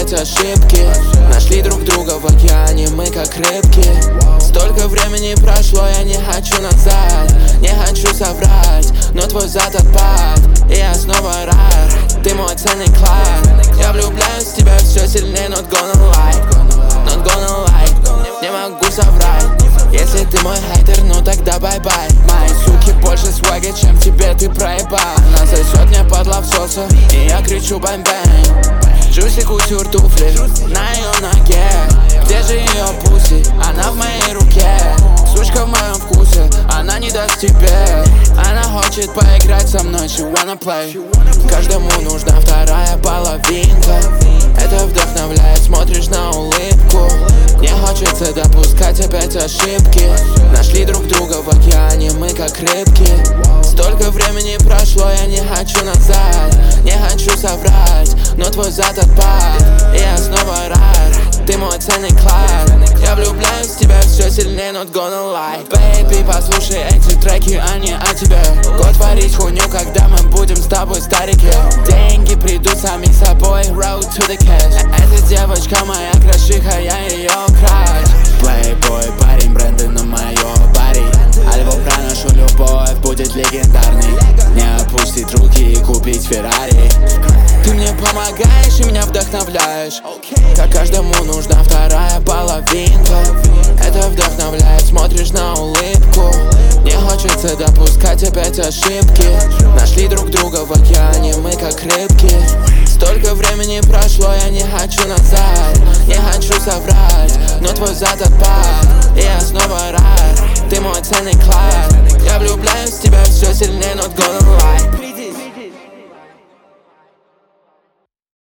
опять ошибки. Нашли друг друга в океане, мы как рыбки. Столько времени прошло, я не хочу назад. Не хочу соврать, но твой зад отпад. И я снова рад, ты мой ценный клад. Я влюбляюсь в тебя все сильнее, not gonna lie. Not gonna lie, не могу соврать. Если ты мой хейтер, ну тогда бай-бай. Мои суки больше свага, чем тебе ты проебал. Она сосет мне под лавсоса, и я кричу бэнг-бэнг. Джуси кутюр туфли на ее ноге. Где же ее пуси? Она в моей руке. Сучка в моем вкусе, она не даст тебе. Она хочет поиграть со мной, she wanna play. Каждому нужна вторая половинка. Это вдохновляет, смотришь на улыбку. Не хочется допускать опять ошибки. Нашли друг друга в океане, мы как рыбки. Столько времени прошло, я не хочу назад. Не хочу соврать, но твой зад отпад. И я снова рад, ты мой ценный клад. Я влюбляюсь в тебя все сильнее, not gonna lie. Baby, послушай эти треки, а не о тебе. Год творить хуйню, когда мы будем с тобой старики. Деньги придут сами собой, road to the cash. Эта девочка моя крошиха, я ее краш. Playboy, парень, бренды на моё пари. Альбом про нашу любовь будет легендарный. Не опустить руки и купить Феррари. Ты мне помогаешь и меня вдохновляешь. Как каждому нужна вторая половинка. Это вдохновляет, смотришь на улыбку. Не хочется допускать опять ошибки. Нашли друг друга в океане, мы как рыбки. Столько времени прошло, я не хочу назад. Не хочу соврать, но твой зад отпад. И я снова рад, ты мой ценный клад. Я влюбляюсь в тебя все сильнее, not gonna lie.